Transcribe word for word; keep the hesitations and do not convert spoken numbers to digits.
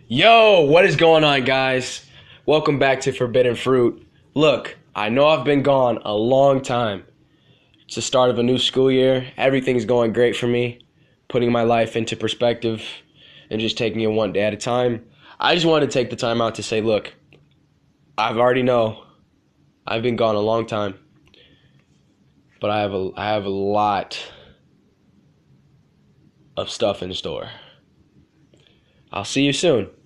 Yo, what is going on, guys? Welcome back to Forbidden Fruit. Look, I know I've been gone a long time. It's the start of a new school year. Everything's going great for me, putting my life into perspective and just taking it one day at a time. I just wanted to take the time out to say, look, I've already know I've been gone a long time, but I have a I have a lot of stuff in store. I'll see you soon.